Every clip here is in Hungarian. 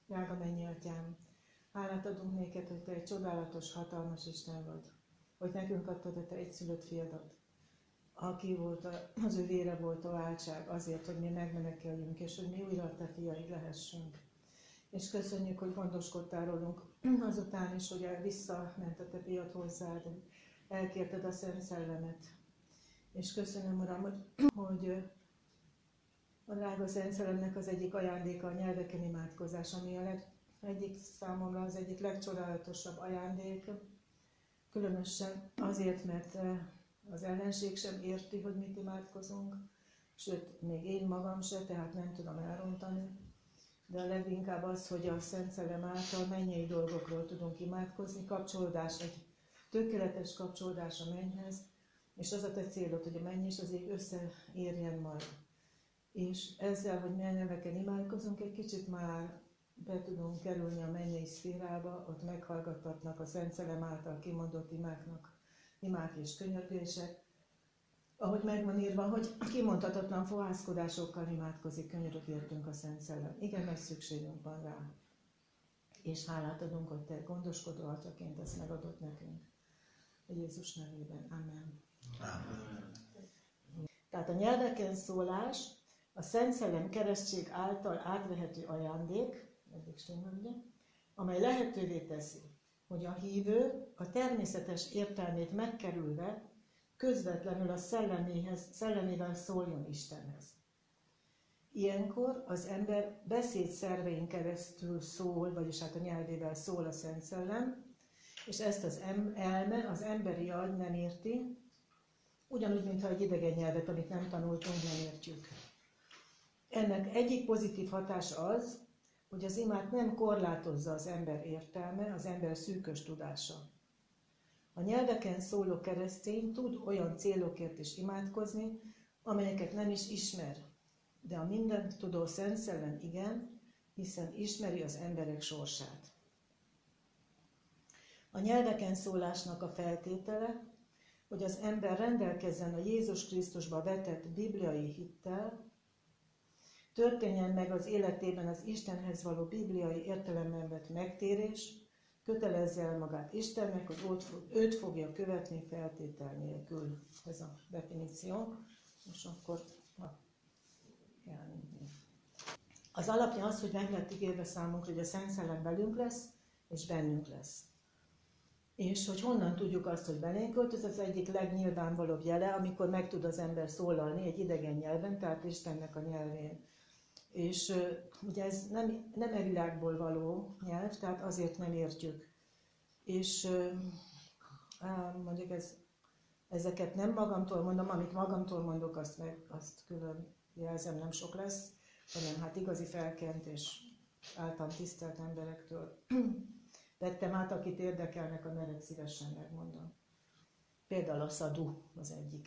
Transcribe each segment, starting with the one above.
Drága mennyi Atyám, hálát adunk néked, hogy Te egy csodálatos, hatalmas Isten vagy, hogy nekünk adtad a Te egyszülött fiadat, aki volt az ő vére volt a váltság azért, hogy mi megmenekeljünk, és hogy mi újra a Te fiaid lehessünk. És köszönjük, hogy gondoskodtál rólunk azután is, hogy visszament a Te fiad hozzád, elkérted a Szent Szellemet. És köszönöm, Uram, hogy a drága Szent Szellemnek az egyik ajándéka a nyelveken imádkozás, ami egyik számomra az egyik legcsodálatosabb ajándék, különösen azért, mert az ellenség sem érti, hogy mit imádkozunk, sőt, még én magam se, tehát nem tudom elrontani, de a leginkább az, hogy a Szent Szellem által mennyei dolgokról tudunk imádkozni, kapcsolódás, egy tökéletes kapcsolódás a mennyhez, és az a Te célod, hogy a menny és az ég összeérjen majd. És ezzel, hogy milyen nyelveken imádkozunk, egy kicsit már be tudunk kerülni a mennyei szférába, ott meghallgattatnak a Szent Szellem által kimondott imák és könyörgések. Ahogy megvan írva, hogy kimondhatatlan fohászkodásokkal imádkozik, könyörög értünk a Szent Szellem. Igen, nagy szükségünk van rá. És hálát adunk, hogy Te gondoskodó Atyaként ezt megadott nekünk. A Jézus nevében. Amen. Amen. Tehát a nyelveken szólás a Szent Szellem keresztség által átvehető ajándék, amely lehetővé teszi, hogy a hívő a természetes értelmét megkerülve közvetlenül a szellemével szóljon Istenhez. Ilyenkor az ember beszédszervein keresztül szól, vagyis hát a nyelvével szól a Szent Szellem, és ezt az elme, az emberi agy nem érti, ugyanúgy, mintha egy idegen nyelvet, amit nem tanultunk, nem értjük. Ennek egyik pozitív hatása az, hogy az imát nem korlátozza az ember értelme, az ember szűkös tudása. A nyelveken szóló keresztény tud olyan célokért is imádkozni, amelyeket nem is ismer, de a mindent tudó Szent Szellem igen, hiszen ismeri az emberek sorsát. A nyelveken szólásnak a feltétele, hogy az ember rendelkezzen a Jézus Krisztusba vetett bibliai hittel, történjen meg az életében az Istenhez való bibliai értelemben vett megtérés, kötelezze el magát Istennek, hogy őt fogja követni feltétel nélkül. Ez a definíció. És akkor az alapja az, hogy meg lett ígérve számunkra, hogy a Szent Szellem velünk lesz, és bennünk lesz. És hogy honnan tudjuk azt, hogy belénk költ, ez az egyik legnyilvánvalóbb jele, amikor meg tud az ember szólalni egy idegen nyelven, tehát Istennek a nyelvén. És ugye ez nem e világból való nyelv, tehát azért nem értjük. És mondjuk ezeket nem magamtól mondom, amit magamtól mondok, azt külön jelzem, nem sok lesz, hanem hát igazi felkent és általam tisztelt emberektől vettem át, akit érdekelnek a nevek, szívesen megmondom. Például a Szadhu az egyik.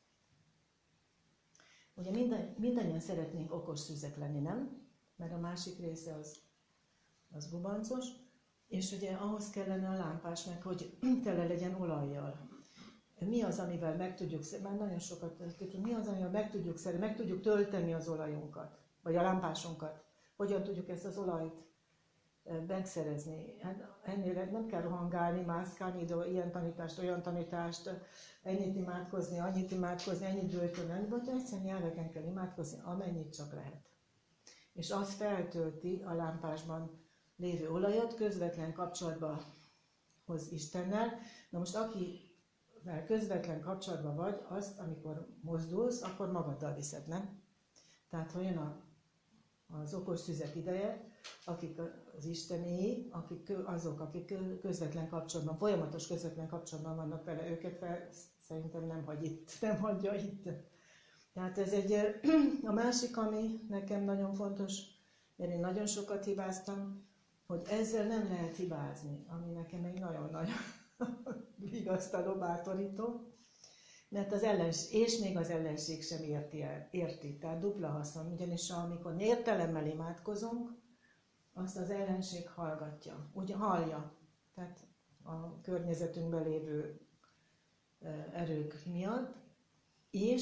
Ugye mindannyian szeretnénk okos szűzek lenni, nem? Mert a másik része az gubancos, és ugye ahhoz kellene a lámpás meg, hogy tele legyen olajjal. Mi az, amivel meg tudjuk, már nagyon sokat mi az, amivel meg tudjuk tölteni az olajunkat, vagy a lámpásunkat? Hogyan tudjuk ezt az olajt megszerezni? Hát ennél nem kell rohangálni, mászkálni, ide ilyen tanítást, olyan tanítást, ennyit imádkozni, annyit imádkozni, ennyit bőjtölni, vagy egyszerűen nyelveken kell imádkozni, amennyit csak lehet. És az feltölti a lámpásban lévő olajat, közvetlen kapcsolatba hoz Istennel. Na most akivel közvetlen kapcsolatban vagy, azt, amikor mozdulsz, akkor magaddal viszed, nem? Tehát ha jön az okos szüzek ideje, akik az Istenéi, akik közvetlen kapcsolatban, folyamatos közvetlen kapcsolatban vannak vele, őket szerintem nem hagyja itt. Tehát ez a másik, ami nekem nagyon fontos, mert én nagyon sokat hibáztam, hogy ezzel nem lehet hibázni, ami nekem egy nagyon-nagyon vigasztaló, bátorító, mert és még az ellenség sem érti, tehát dupla haszon, ugyanis amikor értelemmel imádkozunk, azt az ellenség hallgatja, hallja, tehát a környezetünkben lévő erők miatt, és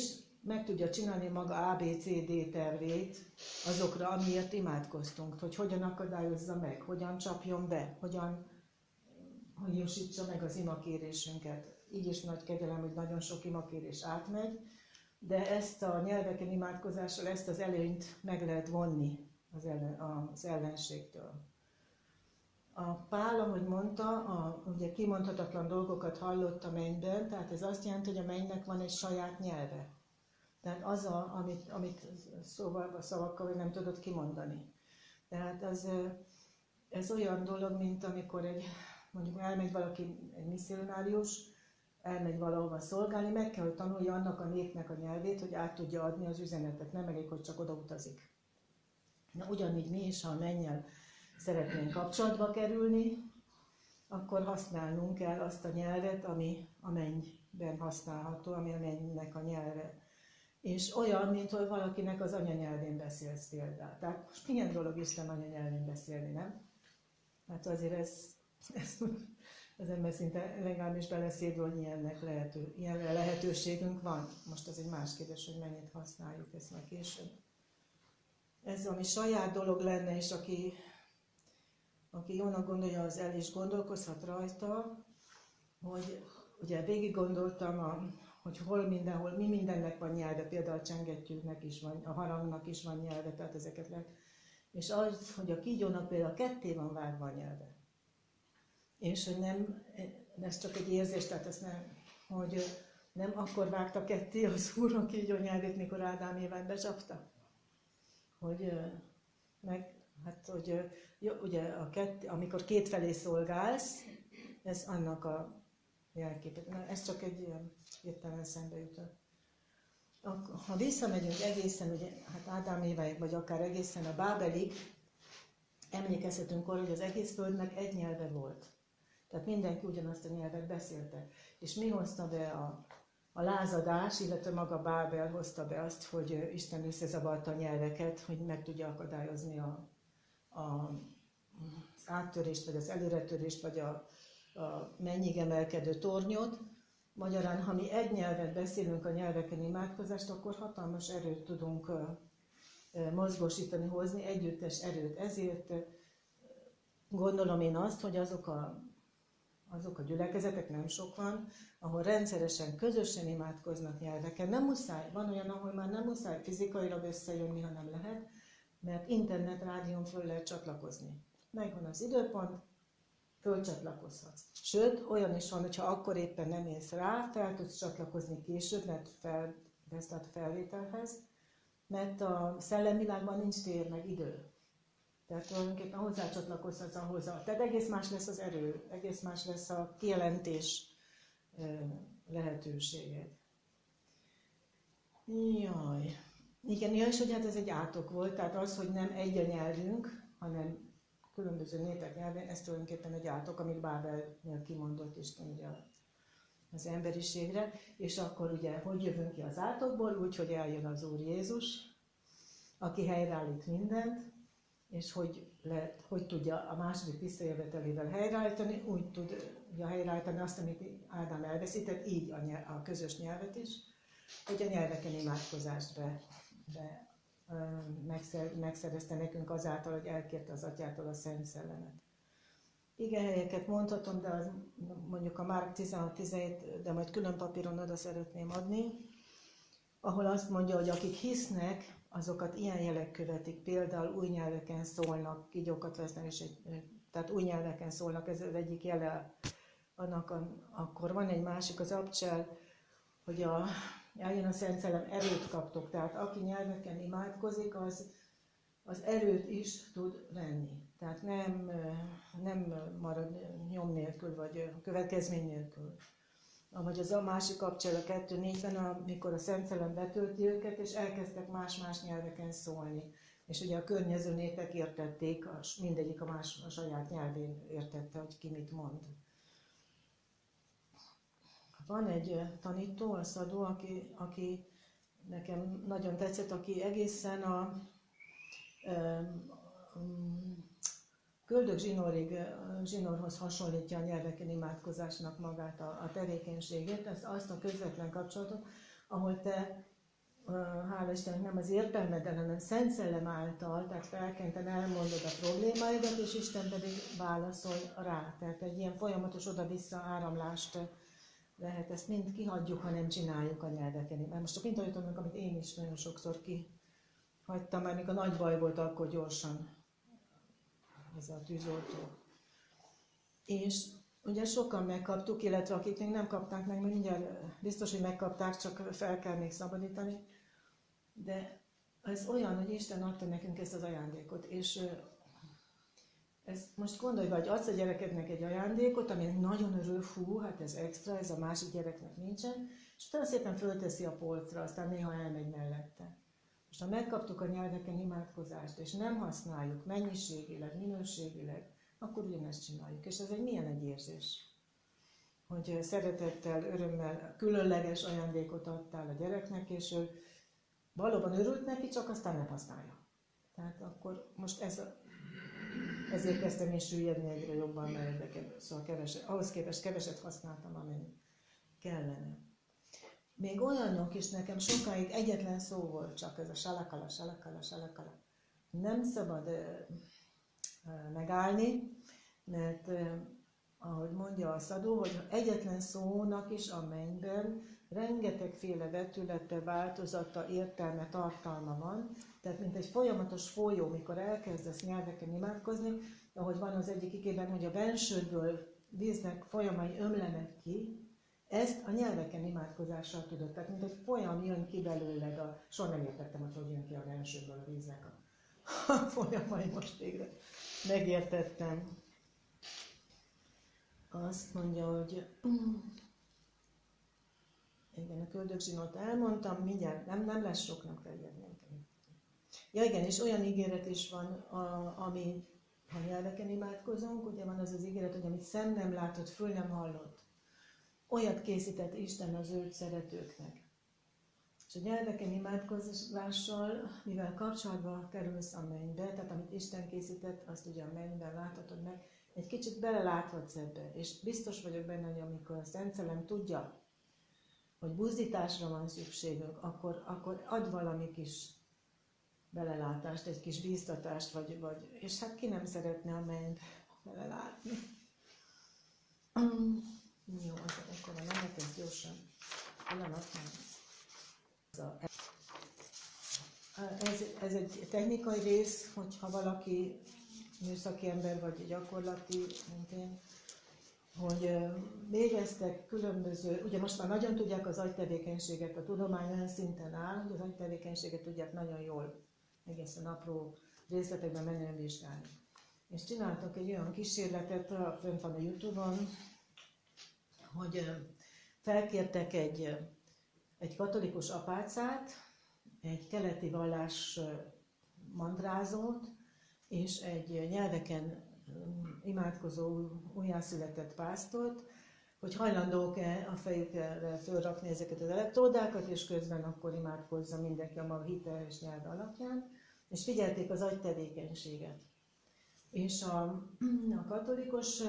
meg tudja csinálni maga ABCD tervét azokra, amiért imádkoztunk, hogy hogyan akadályozza meg, hogyan csapjon be, hogyan hangosítsa meg az imakérésünket. Így is nagy kegyelem, hogy nagyon sok imakérés átmegy, de ezt a nyelveken imádkozással, ezt az előnyt meg lehet vonni az ellenségtől. A Pál, ahogy mondta, ugye kimondhatatlan dolgokat hallott a mennyben, tehát ez azt jelenti, hogy a mennynek van egy saját nyelve. Tehát az, amit szavakkal nem tudod kimondani. Tehát ez olyan dolog, mint amikor mondjuk elmegy valaki, egy misszionárius, elmegy valahova szolgálni, meg kell, hogy tanulja annak a népnek a nyelvét, hogy át tudja adni az üzenetet, nem elég, hogy csak oda utazik. Na, ugyanígy mi is, ha a mennyel szeretnénk kapcsolatba kerülni, akkor használnunk kell azt a nyelvet, ami a mennyben használható, ami a mennynek a nyelve. És olyan, mint hogy valakinek az anyanyelvén beszélsz például. Tehát most milyen dolog Isten anyanyelvén beszélni, nem? Hát azért ez az ember szinte legalábbis beleszédül, hogy ilyen lehetőségünk van. Most az egy más kérdés, hogy mennyit használjuk ezt meg később. Ez ami saját dolog lenne, és aki jónak gondolja, az el is gondolkozhat rajta, hogy ugye végig gondoltam, hogy mindenhol, mi mindennek van nyelve, például a csengettyűnek is van, a harangnak is van nyelve, tehát ezeket lehet. És az, hogy a kígyónak például ketté van vágva a nyelve. És hogy nem, ez csak egy érzés, tehát ezt hogy nem akkor vágta ketté az Úr a kígyó nyelvét, mikor Ádám Évát becsapta. Ugye amikor kétfelé szolgálsz, ez annak a jelképet. Ez csak egy ilyen hirtelen eszembe jutott. Ha visszamegyünk egészen, ugye, hát Ádám Éváig, vagy akár egészen a Bábelig, emlékezhetünk arra, hogy az egész földnek egy nyelve volt. Tehát mindenki ugyanazt a nyelvet beszélte. És mi hozta be a lázadás, illetve maga Bábel hozta be azt, hogy Isten összezavarta a nyelveket, hogy meg tudja akadályozni az áttörést, vagy az előretörést, vagy a mennyig emelkedő tornyot. Magyarán, ha mi egy nyelvet beszélünk a nyelveken imádkozást, akkor hatalmas erőt tudunk mozgósítani, hozni, együttes erőt. Ezért gondolom én azt, hogy azok a gyülekezetek, nem sok van, ahol rendszeresen, közösen imádkoznak nyelveken. Nem muszáj, van olyan, ahol már nem muszáj fizikailag összejönni, ha nem lehet, mert internet, rádión föl lehet csatlakozni. Megvan az időpont, fölcsatlakozhatsz. Sőt, olyan is van, hogyha akkor éppen nem élsz rá, fel tudsz csatlakozni később, mert felvesz a felvételhez, mert a szellemvilágban nincs tér meg idő. Tehát tulajdonképpen hozzácsatlakozhatsz ahhoz. Tehát egész más lesz az erő, egész más lesz a kijelentés lehetősége. Jaj. Igen, és hogy hát ez egy átok volt, tehát az, hogy nem egy a nyelvünk, hanem különböző népek nyelvén, ez tulajdonképpen egy átok, amit Bábelnél kimondott Isten ugye az emberiségre, és akkor ugye, hogy jövünk ki az átokból, úgy, hogy eljön az Úr Jézus, aki helyreállít mindent, és hogy tudja a második visszajövetelével helyreállítani, úgy tudja helyreállítani azt, amit Ádám elveszített, így a közös nyelvet is, hogy a nyelveken imádkozást megszerezte nekünk azáltal, hogy elkérte az Atyától a Szent Szellemet. Igehelyeket mondhatom, de az, mondjuk a Márk 16-17, de majd külön papíron oda szeretném adni, ahol azt mondja, hogy akik hisznek, azokat ilyen jelek követik, például új nyelveken szólnak, kígyókat vesznek, tehát új nyelveken szólnak, ez az egyik jele annak, akkor van egy másik, az abcsel, hogy eljön a Szent Szellem, erőt kaptok, tehát aki nyelveken imádkozik, az erőt is tud venni. Tehát nem marad nyom nélkül, vagy következmény nélkül. Vagy az a másik kapcsol a 2:4-ben, amikor a Szent Szellem betölti őket, és elkezdtek más-más nyelveken szólni. És ugye a környező népek értették, mindegyik a saját nyelvén értette, hogy ki mit mond. Van egy tanító, a Szadó, aki nekem nagyon tetszett, aki egészen a Köldök zsinórhoz hasonlítja a nyelveken imádkozásnak magát a tevékenységét, azt a közvetlen kapcsolatot, ahol te hála Istennek nem az értelmeddel, hanem Szent Szellem által, tehát felkenten elmondod a problémáidat, és Isten pedig válaszol rá. Tehát egy ilyen folyamatos oda-vissza áramlást lehet, ezt mind kihagyjuk, ha nem csináljuk a nyelveken. Mert most csak mint amit én is nagyon sokszor kihagytam, mert mikor nagy baj volt, akkor gyorsan ez a tűzoltó. És ugye sokan megkaptuk, illetve akik még nem kapták meg, mert mindjárt biztos, hogy megkapták, csak fel kell még szabadítani. De ez olyan, hogy Isten adta nekünk ezt az ajándékot, és ezt most gondolj, vagy adsz a gyerekednek egy ajándékot, aminek nagyon örül, fú, hát ez extra, ez a másik gyereknek nincsen, és utána szépen fölteszi a polcra, aztán néha elmegy mellette. Most ha megkaptuk a nyelveken imádkozást, és nem használjuk mennyiségileg, minőségileg, akkor ugyanezt csináljuk. És ez milyen egy érzés, hogy szeretettel, örömmel, különleges ajándékot adtál a gyereknek, és ő valóban örült neki, csak aztán nem használja. Tehát akkor most ezért kezdtem én süllyedni egyre jobban, mert szóval ahhoz képest keveset használtam, amennyi kellene. Még olyanok is nekem sokáig egyetlen szó volt, csak ez a salakala, salakala, salakala. Nem szabad megállni, mert ahogy mondja a szadó, hogy egyetlen szónak is a mennyben rengetegféle vetülete, változata, értelme, tartalma van. Tehát mint egy folyamatos folyó, mikor elkezdesz nyelveken imádkozni, ahogy van az egyik igében, hogy a bensődből víznek folyamai ömlenek ki, ezt a nyelveken imádkozással tudod. Tehát mint egy folyam jön ki belőled, soha nem értettem, hogy jön ki a bensődből a víznek a folyamai, most végre megértettem. Azt mondja, hogy igen, a köldögzsinót elmondtam, mindjárt nem lesz soknak feljebb. Ja igen, és olyan ígéret is van, ami, ha nyelveken imádkozunk, ugye van az az ígéret, hogy amit szem nem látott, föl nem hallott. Olyat készített Isten az őt szeretőknek. És a nyelveken imádkozással, mivel kapcsolatba kerülsz a mennybe, tehát amit Isten készített, azt ugye a mennyben láthatod meg, egy kicsit beleláthatsz ebbe, és biztos vagyok benne, hogy amikor a Szent Szellem tudja, hogy buzdításra van szükségünk, akkor adj valami kis belelátást, egy kis bíztatást, és hát ki nem szeretne a mennybe belelátni. Jó, akkor a nemet, ez gyorsan. Ez egy technikai rész, hogyha valaki műszaki ember vagy gyakorlati, mint én, hogy végeztek különböző, ugye most már nagyon tudják az agytevékenységet, a tudomány olyan szinten áll, hogy az agytevékenységet tudják nagyon jól, egészen apró részletekben menően vizsgálni. És csináltak egy olyan kísérletet, fönt van a YouTube-on, hogy felkértek egy katolikus apácát, egy keleti vallás mantrázót, és egy nyelveken imádkozó újjászületett pásztort, hogy hajlandók-e a fejükre fölrakni ezeket az elektródákat, és közben akkor imádkozza mindenki a maga hite és nyelve alapján, és figyelték az agy tevékenységet. És a katolikus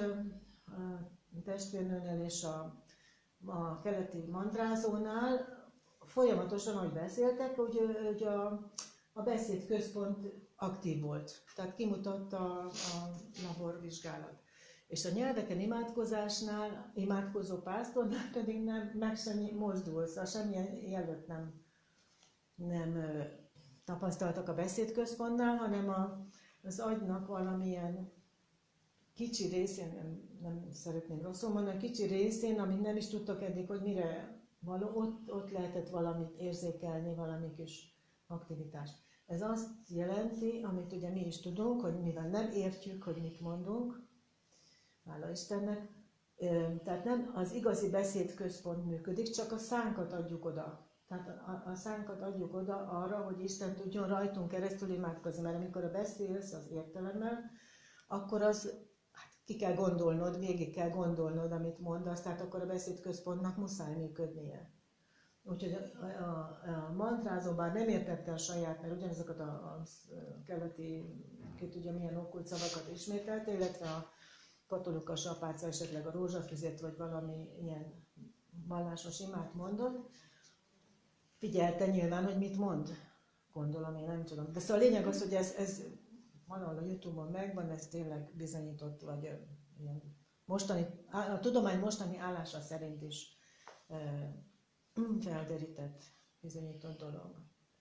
testvérnőnél és a keleti mantrázónál folyamatosan, ahogy beszéltek, hogy a beszédközpont aktív volt. Tehát kimutatta a laborvizsgálat. És a nyelveken imádkozásnál, imádkozó pásztornál pedig meg sem mozdul, szóval semmilyen jelöt nem tapasztaltak a beszédközpontnál, hanem az agynak valamilyen kicsi részén, nem szeretném rosszul mondani, kicsi részén, amit nem is tudtak eddig, hogy mire való, ott lehetett valamit érzékelni, valami kis aktivitást. Ez azt jelenti, amit ugye mi is tudunk, hogy mivel nem értjük, hogy mit mondunk, hála Istennek, tehát nem az igazi beszédközpont működik, csak a szánkat adjuk oda. Tehát a szánkat adjuk oda arra, hogy Isten tudjon rajtunk keresztül imádkozni, mert amikor beszélsz az értelemmel, akkor ki kell gondolnod, végig kell gondolnod, amit mondasz, tehát akkor a beszédközpontnak muszáj működnie. Úgyhogy a mantrázó bár nem értette a saját, mert ugyanazokat a keleti, ki tudja milyen okkult szavakat ismételte, illetve a katolikus apáca esetleg a rózsafüzet, vagy valami ilyen vallásos imát mondott. figyelte nyilván, hogy mit mond. Gondolom, én nem tudom. De szóval a lényeg az, hogy ez valahol a YouTube-on megvan, ez tényleg bizonyított, vagy ilyen a tudomány mostani állása szerint is felderített, bizonyított dolog.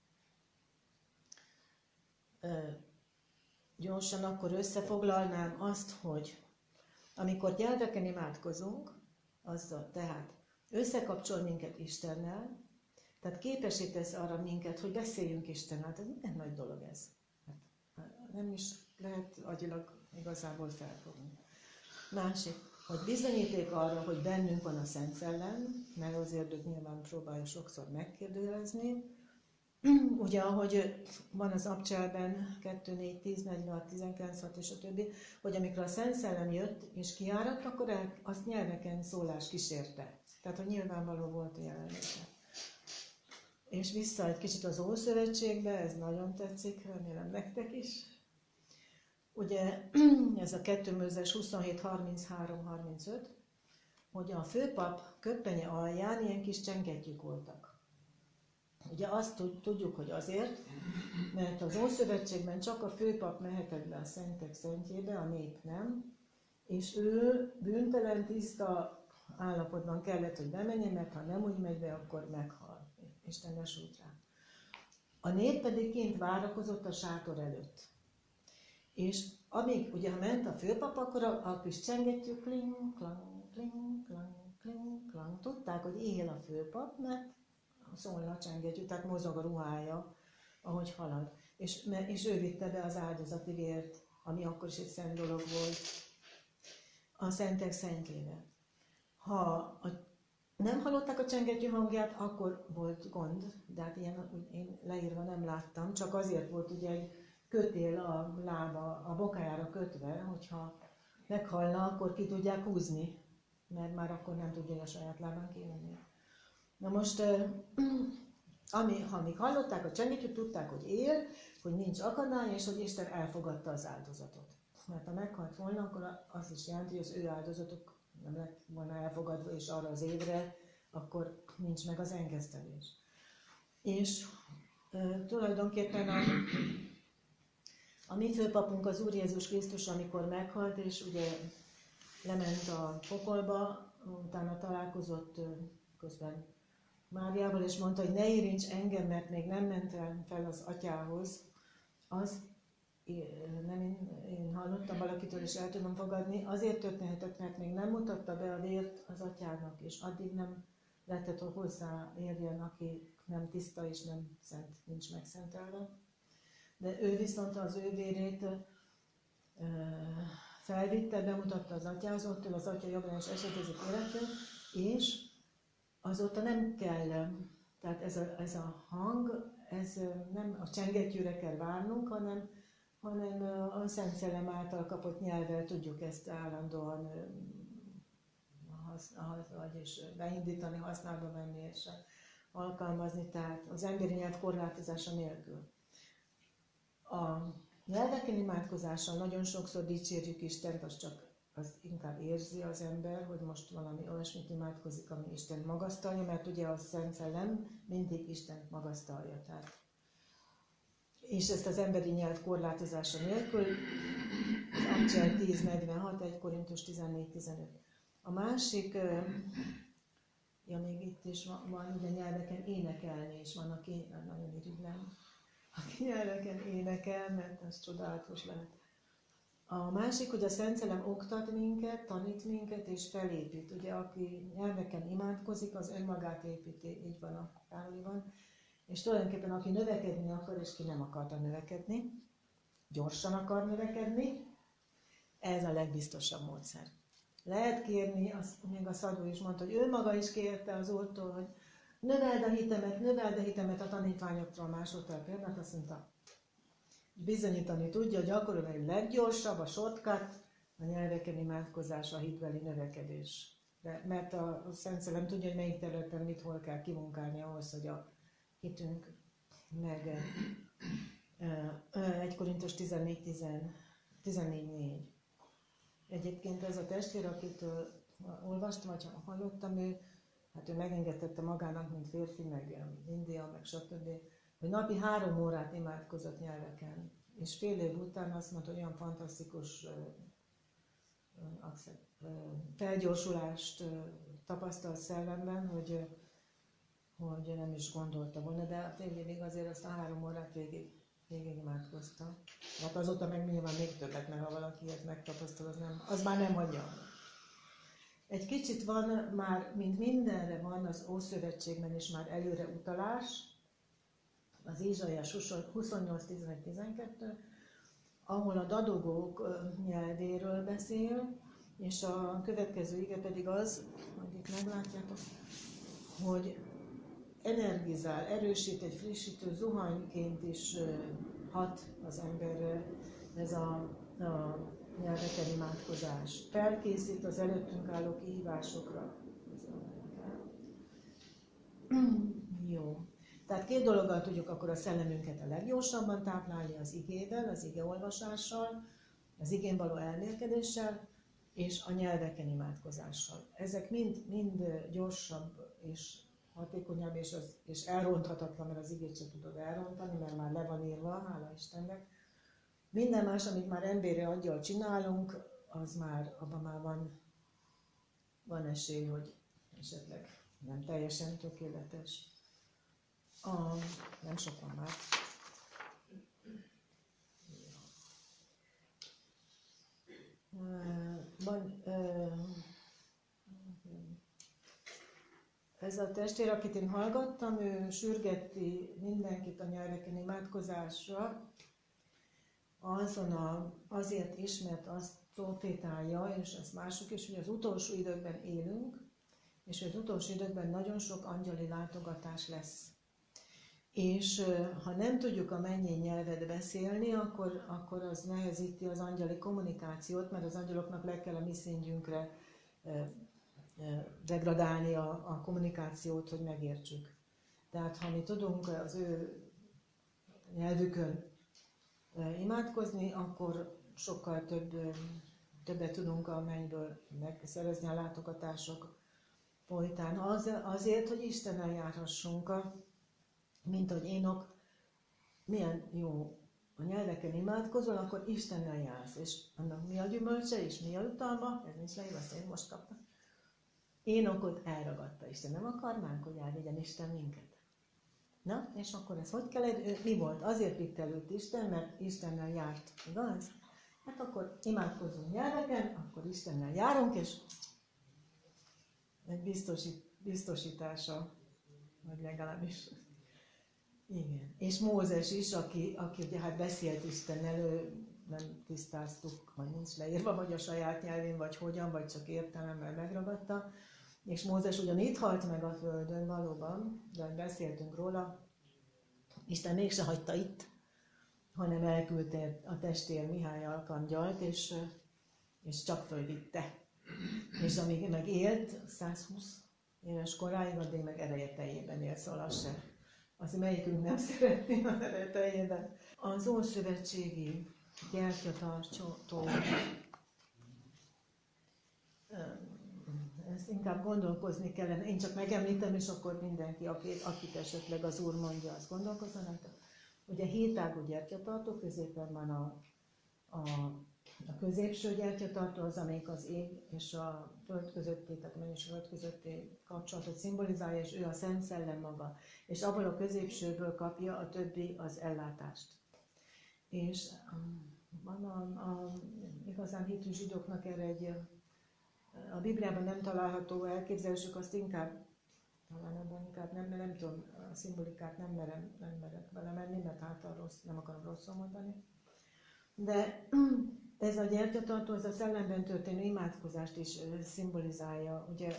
Gyorsan akkor összefoglalnám azt, hogy amikor nyelveken imádkozunk, azzal tehát összekapcsol minket Istennel, tehát képesítesz arra minket, hogy beszéljünk Istennel. Hát ez milyen nagy dolog ez. Hát nem is lehet agyilag igazából felfogni. Másik, hogy bizonyíték arra, hogy bennünk van a Szent Szellem, mert az ördög nyilván próbálja sokszor megkérdőjelezni. Ugye, ahogy van az Abcselben 2, 4, 10, 46, 19, 6 és a többi, hogy amikor a Szent Szellem jött és kiáradt, akkor azt nyelveken szólás kísérte. Tehát, hogy nyilvánvaló volt a jelenléte. És vissza egy kicsit az Ószövetségbe, ez nagyon tetszik, remélem nektek is. Ugye ez a 2 Mózes 27, 33, 35, hogy a főpap köpenye alján ilyen kis csengettyűk voltak. Ugye azt tudjuk, hogy azért, mert az Ószövetségben csak a főpap mehetett be a szentek szentjébe, a nép nem, és ő bűntelen, tiszta állapotban kellett, hogy bemenjen, mert ha nem úgy megy be, akkor meghal. Isten ne sújt rá. A nép pedig kint várakozott a sátor előtt. És amíg ugye, ha ment a főpap, akkor a kis csengettyű kling, klang, kling, klang, kling, klang. Tudták, hogy él a főpap, mert szólna a csengettyű, tehát mozog a ruhája, ahogy halad. És ő vitte be az áldozati vért, ami akkor is egy szent dolog volt, a szentek szentjébe. Ha nem hallották a csengettyű hangját, akkor volt gond, de hát ilyen én leírva nem láttam, csak azért volt ugye egy kötél a lába, a bokájára kötve, hogyha meghalna, akkor ki tudják húzni, mert már akkor nem tudja a saját lábán kimenni. Na most, ha még hallották a csengettyűt, tudták, hogy él, hogy nincs akadály, és hogy Isten elfogadta az áldozatot. Mert ha meghalt volna, akkor az is jelenti, hogy az ő áldozatok nem lett volna elfogadva, és arra az évre, akkor nincs meg az engesztelés. És tulajdonképpen a mi főpapunk az Úr Jézus Krisztus, amikor meghalt, és ugye lement a pokolba, utána találkozott közben Máriával, és mondta, hogy ne érints engem, mert még nem mentem fel az atyához. Az én hallottam valakitől, és el tudom fogadni, azért történhetett, mert még nem mutatta be a vért az atyának, és addig nem lehetett, hogy hozzáérjen, aki nem tiszta és nem szent, nincs megszentelve. De ő viszont az ő vérét felvitte, bemutatta az atyához, ottól az atya jobbra is esetezik életre, és azóta nem kell, tehát ez a hang, ez nem a csengettyűre kell várnunk, hanem a Szent Szellem által kapott nyelvvel tudjuk ezt állandóan vagyis beindítani, használba venni és alkalmazni, tehát az emberi nyelv korlátozása nélkül. A nyelveken imádkozással nagyon sokszor dicsérjük Istent, az inkább érzi az ember, hogy most valami olyasmit imádkozik, ami Istent magasztalja, mert ugye a Szent Szellem mindig Istent magasztalja. Tehát. És ezt az emberi nyelv korlátozása nélkül, az Abcsel 10.46, 1 Korintus 14.15. A másik, még itt is van ugye nyelveken énekelni, és van, aki nagyon irigylem, aki nyelveken énekel, mert az csodálatos lehet. A másik, hogy a Szent Szellem oktat minket, tanít minket és felépít. Ugye, aki nyelveken imádkozik, az önmagát építi, így van a Károliban. És tulajdonképpen aki növekedni akar, és ki nem akarta növekedni, gyorsan akar növekedni, ez a legbiztosabb módszer. Lehet kérni, még a Szadó is mondta, hogy ő maga is kérte az Úrtól, hogy növeld a hitemet a tanítványoktól, másodtól példát, azt mondta, bizonyítani tudja, hogy gyakorolni a leggyorsabb, a shortcut, a nyelveken imádkozás, a hitbeli növekedés. Mert a Szent Szellem tudja, hogy melyik területen mit hol kell kimunkálni ahhoz, hogy a hitünk meg 1 Korintus 14.4. Egyébként ez a testvér, akitől olvastam, vagy hallottam, ő hát ő megengedette magának, mint férfi, meg India, meg stb., hogy napi 3 órát imádkozott nyelveken. És fél év után azt mondta, hogy olyan fantasztikus felgyorsulást tapasztalt szellemben, hogy nem is gondolta volna, de a fél évig azért azt a 3 órát végig imádkozta. Hát azóta meg nyilván még többet, mert ha valaki ilyet megtapasztal, az már nem hagyja. Egy kicsit van már, mint mindenre van az Ószövetségben is már előre utalás, az Ézsaiás 28:11-12, ahol a dadogók nyelvéről beszél, és a következő ige pedig az, hogy itt meglátjátok, hogy energizál, erősít, egy frissítő zuhanyként is hat az emberre ez a nyelveken imádkozás. Felkészít az előttünk álló kihívásokra. Jó. Tehát 2 dologgal tudjuk akkor a szellemünket a leggyorsabban táplálni, az igével, az igeolvasással, az igén való elmélkedéssel, és a nyelveken imádkozással. Ezek mind gyorsabb és hatékonyabb, és elronthatatlan, mert az igét sem tudod elrontani, mert már le van írva, hála Istennek. Minden más, amit már emberi aggyal csinálunk, az már, abban már van esély, hogy esetleg nem teljesen tökéletes. Nem sok van már. Ez a testvér, akit én hallgattam, ő sürgeti mindenkit a nyelveken imádkozásra, azért is, mert azt profétálja, és ezt mások is, hogy az utolsó időkben élünk, és az utolsó időkben nagyon sok angyali látogatás lesz. És ha nem tudjuk a mennyei nyelvet beszélni, akkor az nehezíti az angyali kommunikációt, mert az angyaloknak le kell a mi szintjünkre degradálni a kommunikációt, hogy megértsük. Tehát ha mi tudunk az ő nyelvükön imádkozni, akkor sokkal többet tudunk a mennyből megszerezni a látogatások folytán. Azért, hogy Istennel járhassunk, mint hogy Énok, milyen jó a nyelveken imádkozol, akkor Istennel jársz, és annak mi a gyümölcse, és mi a jutalma, ez nincs leírva, azt én most kaptam. Énokot elragadta Isten, nem akarnánk, hogy elvigyen Isten minket. Na, és akkor ez hogy kell? Mi volt? Azért vitt előtt Isten, mert Istennel járt, igaz? Hát akkor imádkozzunk nyelveken, akkor Istennel járunk, és egy biztosítása, vagy legalábbis. Igen. És Mózes is, aki ugye hát beszélt Istennel, nem tisztáztuk, vagy nincs leírva, vagy a saját nyelvén, vagy hogyan, vagy csak értelemmel megragadta. És Mózes ugyan itt halt meg a földön valóban, de beszéltünk róla, Isten mégse hagyta itt, hanem elküldte a testvér Mihály Alkangyalt, és csak fölvitte. És amíg meg élt, 120 éves koráig, addig meg ereje teljében él, szóval az melyikünk nem szeretné az ereje teljében. Az Ószövetségi gyertyatartó, ezt inkább gondolkozni kellene. Én csak megemlítem, és akkor mindenki, akit esetleg az Úr mondja, azt gondolkozzanak. Ugye 7 ágú gyertyatartó, középen van a középső gyertyatartó, az, amelyik az ég és a föld közötti, tehát a menny és a föld közötti kapcsolatot szimbolizálja, és ő a Szent Szellem maga. És abból a középsőből kapja a többi az ellátást. És van a igazán hitű zsidóknak erre a Bibliában nem található elképzelésük, azt talán abban inkább nem tudom, a szimbolikát nem merek belemenni, mert hát nem akarom rosszul mondani. De ez a gyertyatartó, ez a szellemben történő imádkozást is szimbolizálja. Ugye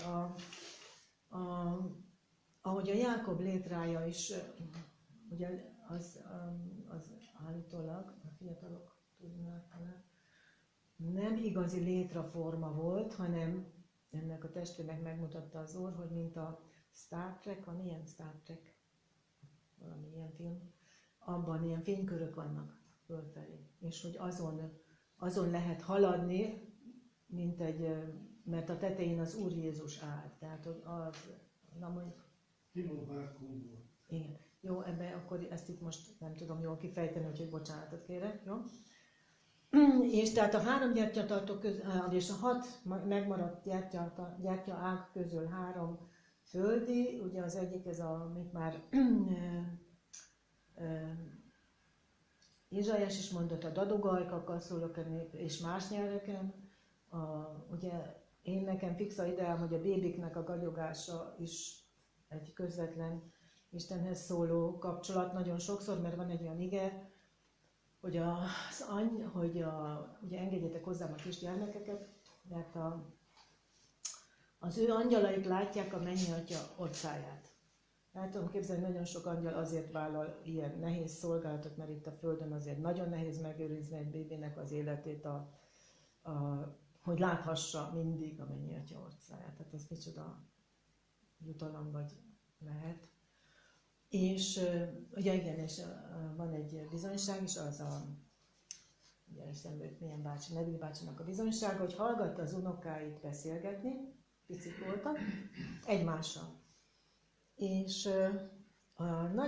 ahogy a Jákob létrája is, ugye az állítólag, a fiatalok tudnak talán, nem igazi létraforma volt, hanem ennek a testvérnek megmutatta az Úr, hogy mint a Star Trek, van ilyen Star Trek, valami ilyen film, abban ilyen fénykörök vannak fölfelé, és hogy azon lehet haladni, mert a tetején az Úr Jézus áll, tehát hogy Na mondjuk. Igen. Jó, ebbe akkor ezt itt most nem tudom jól kifejteni, úgyhogy bocsánatot kérek, jó? És tehát a 3 gyertyatartó közül, és a 6 megmaradt gyertya ág közül 3 földi, ugye az egyik ez amit már Ézsaiás is mondott, a dadogajkakkal szólok a nép, és más nyelveken. Ugye nekem fix a ideám, hogy a bébiknek a gagyogása is egy közvetlen Istenhez szóló kapcsolat nagyon sokszor, mert van egy olyan ige, hogy ugye engedjétek hozzám a kisgyermekeket, mert az ő angyalaik látják a mennyatja orcáját. El tudom képzelni, hogy nagyon sok angyal azért vállal ilyen nehéz szolgálatot, mert itt a Földön azért nagyon nehéz megőrizni egy bébinek az életét, hogy láthassa mindig a mennyatja orcáját. Tehát ez micsoda jutalom vagy lehet. És ugye igen, és van egy bizonyság is, az ugye eszembe jut milyen bácsi, Nebi bácsinak a bizonysága, hogy hallgatta az unokáit beszélgetni, picik voltak, egymással. És a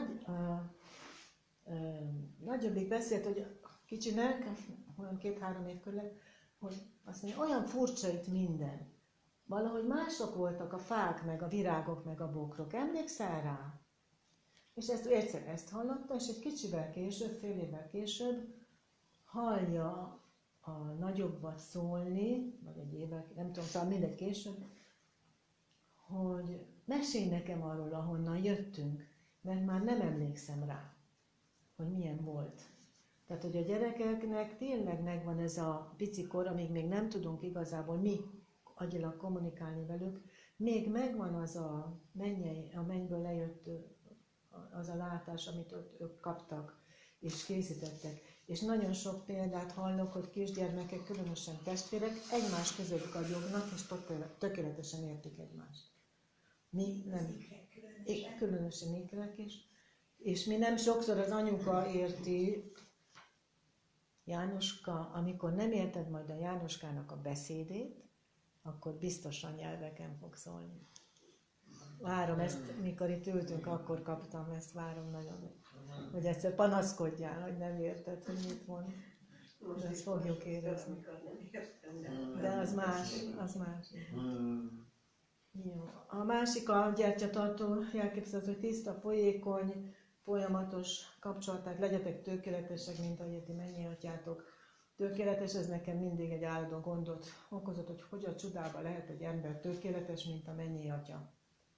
nagyobbik beszélt, hogy kicsinek, olyan 2-3 év körül, hogy azt mondja, olyan furcsa itt minden. Valahogy mások voltak a fák, meg a virágok, meg a bokrok. Emlékszel rá? És egyszer ezt hallotta, és egy kicsivel később, fél évvel később hallja a nagyobbat szólni, vagy egy évvel, nem tudom, szóval mindegy később, hogy mesélj nekem arról, ahonnan jöttünk, mert már nem emlékszem rá, hogy milyen volt. Tehát, hogy a gyerekeknek tényleg megvan ez a pici kor, amíg még nem tudunk igazából mi agyilag kommunikálni velük, még megvan az a mennyből lejött az a látás, amit ott ők kaptak és készítettek. És nagyon sok példát hallok, hogy kisgyermekek, különösen testvérek egymás között gagyognak, és tökéletesen értik egymást. Mi nem. Különösen ikrek is. És mi nem sokszor az anyuka érti, Jánoska, amikor nem érted majd a Jánoskának a beszédét, akkor biztosan nyelveken fog szólni. Várom ezt, mikor itt ültünk, akkor kaptam ezt, várom nagyon, hogy egyszer panaszkodjál, hogy nem érted, hogy mit mond. De ezt fogjuk érezni. De az más, az más. Jó. A másik a gyertyatartó jelképzet, hogy tiszta, folyékony, folyamatos kapcsolat, tehát legyetek tökéletesek, mint ahogy ti mennyi atyátok. Tökéletes, ez nekem mindig egy állandó gondot okozott, hogy a csodába lehet egy ember tökéletes, mint a mennyi atya.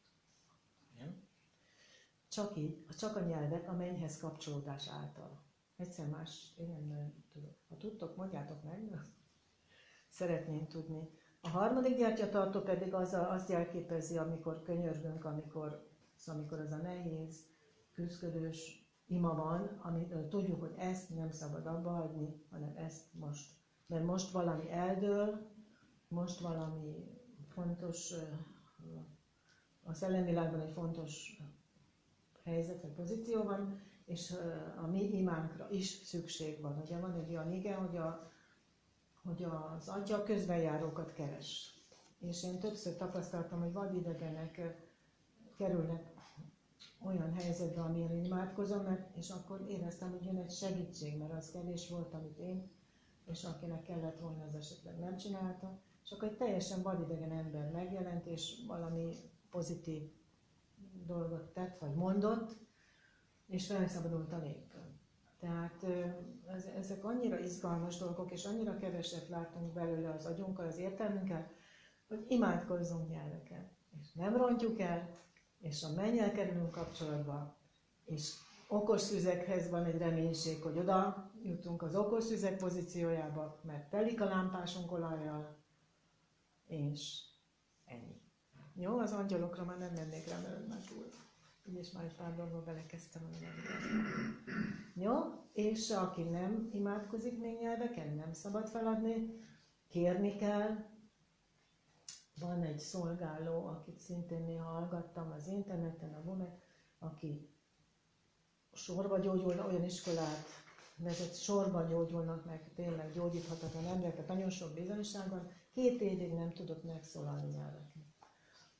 Csak a nyelvek a mennyhez kapcsolódás által. Egyszer más, én nem tudok. Ha tudtok, mondjátok meg. Szeretném tudni. A harmadik gyertyatartó pedig azt jelképezi, amikor könyörgünk, amikor az a nehéz, küzdködős ima van, amit tudjuk, hogy ezt nem szabad abba hagyni, hanem ezt most. Mert most valami eldől, most valami fontos, a szellemvilágban egy fontos helyzet, vagy pozíció van, és a mi imánkra is szükség van. Ugye van egy olyan ige, hogy az atya közbenjárókat keres. És én többször tapasztaltam, hogy vadidegenek kerülnek olyan helyzetbe, amilyen én imádkozom, és akkor éreztem, hogy jön egy segítség, mert az kevés volt, amit én, és akinek kellett volna, az esetleg nem csinálta. És akkor egy teljesen vadidegen ember megjelent, és valami pozitív dolgot tett, vagy mondott, és felszabadult a légtől. Tehát ezek annyira izgalmas dolgok, és annyira keveset látunk belőle az agyunkkal, az értelmünkkel, hogy imádkozzunk nyelveken. És nem rontjuk el, és a mennyel kerülünk kapcsolatba, és okos szüzekhez van egy reménység, hogy oda jutunk az okos szüzek pozíciójába, mert telik a lámpásunk olajjal, és ennyi. Jó, az angyalokra már nem mennék rá, mert már túl. És már egy pár dolgokba belekezdtem a Jó, és aki nem imádkozik még nyelveken, nem szabad feladni, kérni kell. Van egy szolgáló, akit szintén néha hallgattam az interneten, a Bumet, aki sorba gyógyulna, olyan iskolát vezet, sorban gyógyulnak meg, tényleg gyógyíthatatlan embereket, nagyon sok bizonyságon, 2 évig nem tudott megszólalni nyelveken.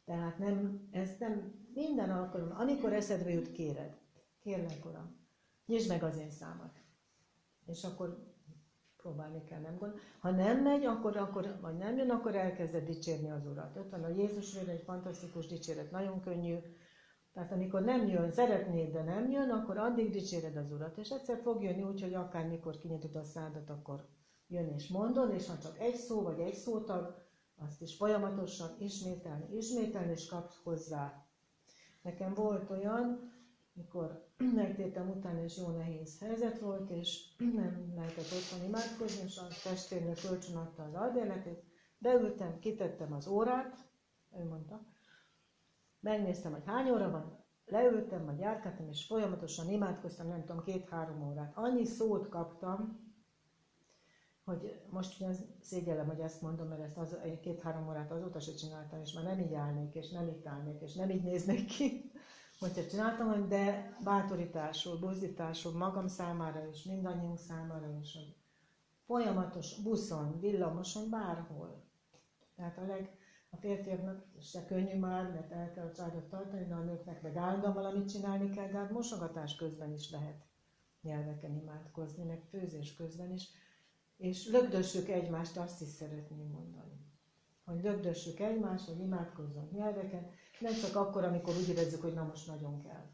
Tehát ez nem minden alkalommal, amikor eszedbe jut, kéred. Kérlek, Uram, nyisd meg az én számat. És akkor próbálni kell, nem gond. Ha nem megy, vagy nem jön, akkor elkezded dicsérni az Urat. Ott van a Jézusról egy fantasztikus dicséret, nagyon könnyű. Tehát amikor nem jön, szeretnéd, de nem jön, akkor addig dicséred az Urat. És egyszer fog jönni úgy, hogy akármikor kinyitod a szádat, akkor jön és mondod, és ha csak egy szó vagy egy szótag, azt is folyamatosan ismételni, és kapsz hozzá. Nekem volt olyan, mikor megtértem utána, és jó nehéz helyzet volt, és nem lehetett otthon imádkozni, és a testvérnő kölcsön adta az albérletét. Beültem, kitettem az órát, ő mondta, megnéztem, hogy hány óra van, leültem, majd járkáltam, és folyamatosan imádkoztam, nem tudom, 2-3 órát. Annyi szót kaptam, hogy most ugye szégyellem, hogy ezt mondom, mert ezt 2-3 órát azóta se csináltam, és már nem így állnék, és nem itt állnék, és nem így néznék ki, hogyha csináltam, de bátorításul, buzdításul magam számára, és mindannyiunk számára, és folyamatos buszon, villamoson, bárhol. Tehát a férfiaknak se könnyű már, mert el kell a családot tartani, de a nőknek meg állandóan valamit csinálni kell, de hát mosogatás közben is lehet nyelveken imádkozni, meg főzés közben is. És lögdössük egymást, azt is szeretném mondani. Hogy lögdössük egymást, hogy imádkozzunk nyelveken, nem csak akkor, amikor úgy érezzük, hogy na most nagyon kell.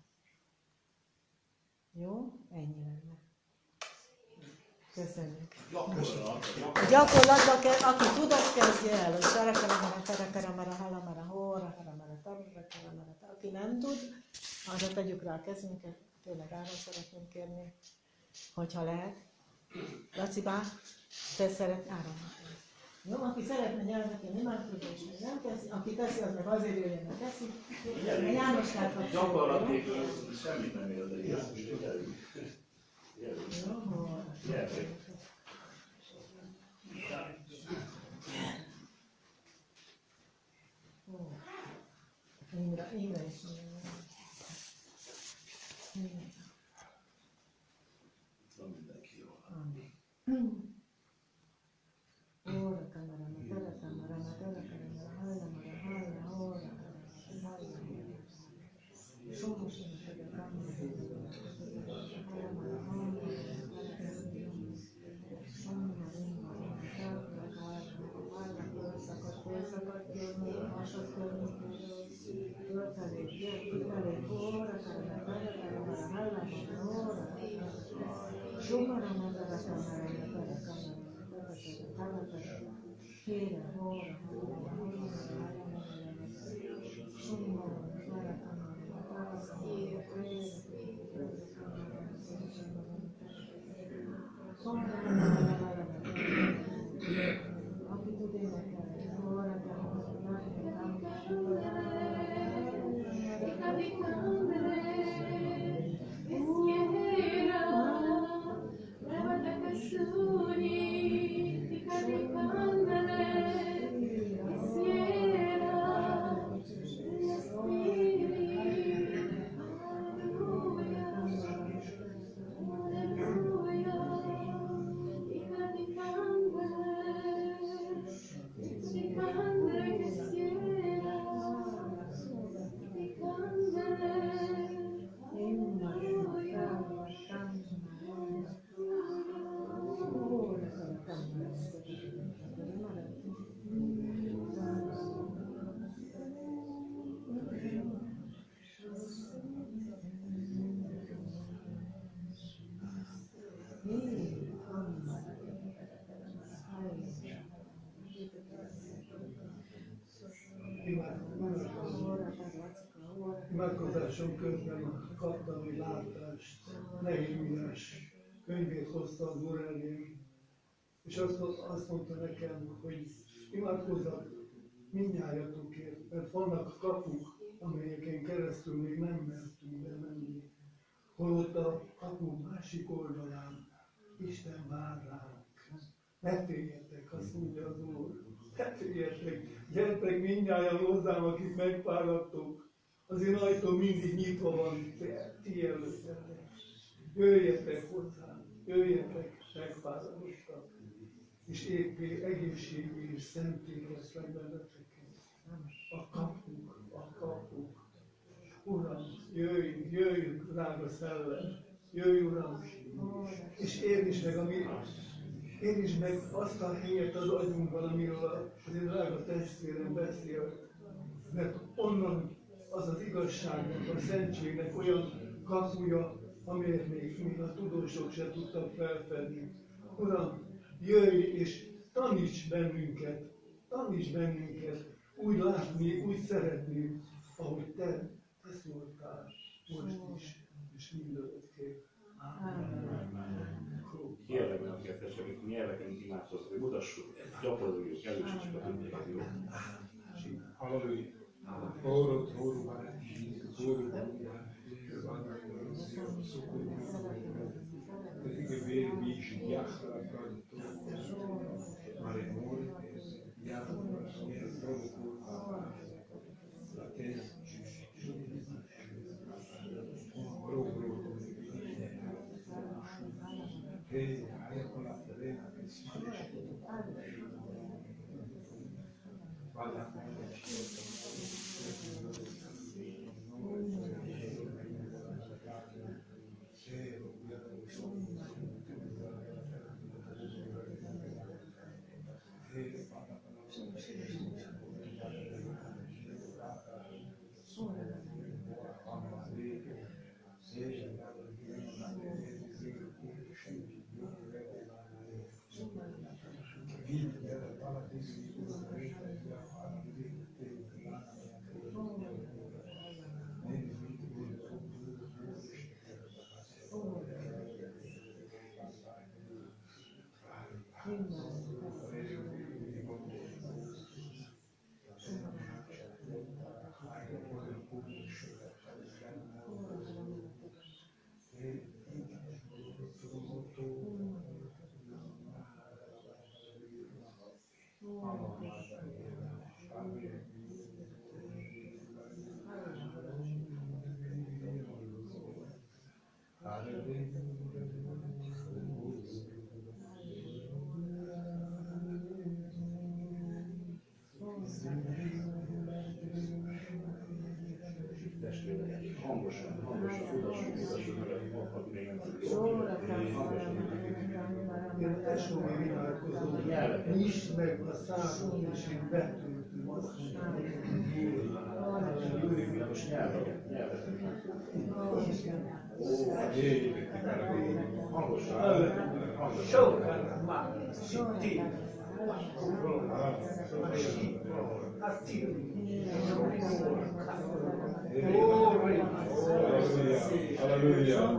Jó? Ennyi lenne. Köszönjük. A gyakorlatban kell, aki tud, azt kezdje el, hogy aki nem tud, arra tegyük rá a kezünket, tényleg arra szeretném kérni, hogyha lehet. Laci bá, te szeretnél áramnak. Jó, aki szeretne nyelveken imádkozni, és még nem teszi, aki teszi, az meg azért jöjjön, mert teszi. János láthat. Gyakorlatilag semmit nem ér, de gyerünk. Jó. Imre is Mindenki jó. Ora kamera, matara kamera, matara kamera, halla mara, halla, ora kamera, halla. Somos en la kamera, halla mara, halla, somma ringa, matara, halla, korsakat, jönni, hasat körni, töltelék, ora kamera, halla mara, ora. Somara matara kamera, matara kamera. Kére, hóra, aki tud énekelni, hóra, Imádkozásom közben kaptam egy látást, Nehémiás könyvét hozta az Úr elém, és azt mondta nekem, hogy imádkozzak mindnyájatokért, mert vannak kapuk, amelyeken keresztül még nem mertünk bemenni, holott a kapu másik oldalán Isten vár ránk. Ne féljetek, azt mondja az Úr. Ne féljetek, gyertek mindnyájan hozzám, akik megfáradtok. Az én ajtó mindig nyitva van, ti előttetek. Jöjjetek hozzám, jöjjetek megfáradottak, és éppé egészségű és szenté teszlek benneteket. A kapuk jöjj, drága szellem, jöjj, Uram, és értsd meg azt a helyet az agyunkban, amiről az én drága testvérem beszél, mert onnan az az igazságnak, a szentségnek olyan kapuja, amelyet még a tudósok se tudtak felfedni. Uram, jöjj és taníts bennünket úgy látni, úgy szeretni, ahogy Te szóltál most is, és mindörökké. Kérlek, nem kell testvérek, nyelveken imádkozni, hogy mutassuk, gyakoroljuk, elősítsük a többieket, jó? Halleluja. Hangosan, tudassuk meg, aki még nem tudja. Én esői imádkozom, nyisd meg a számot, és én betöltöm azt, hogy most nyelveket. Hangosan. sokan már, ti, Hallelujah.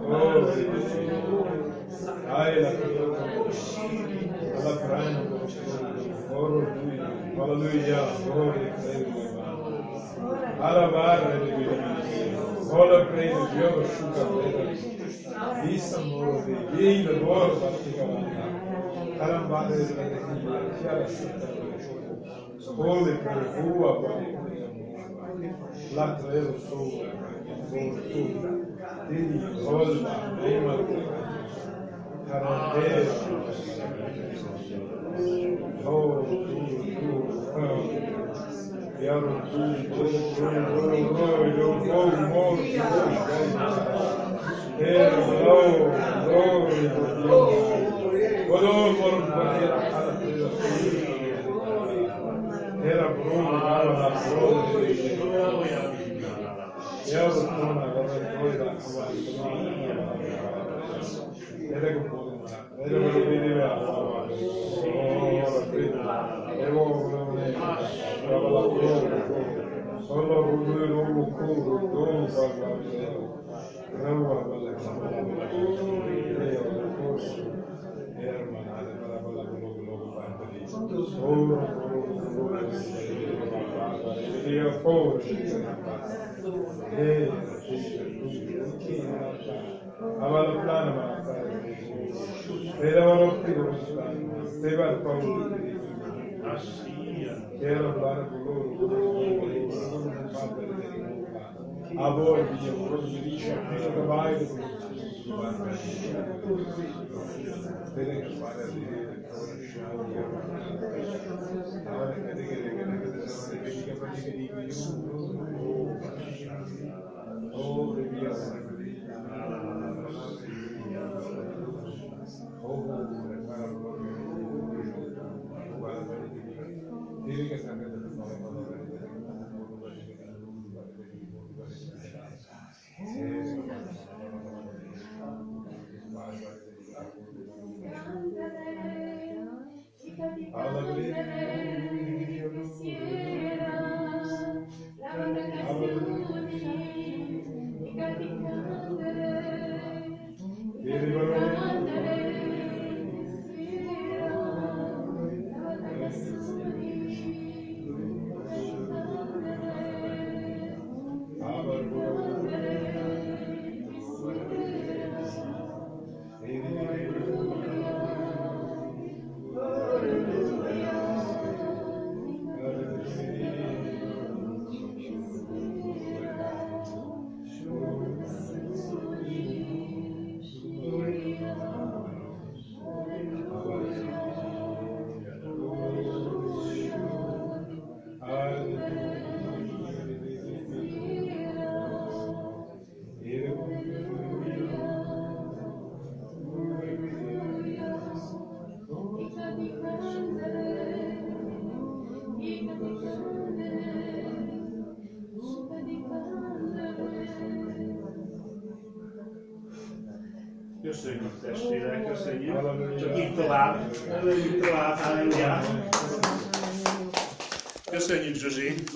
Köszönjük testvérek, köszönjük. Csak így tovább. Halleluja. Köszönjük Zsuzsi.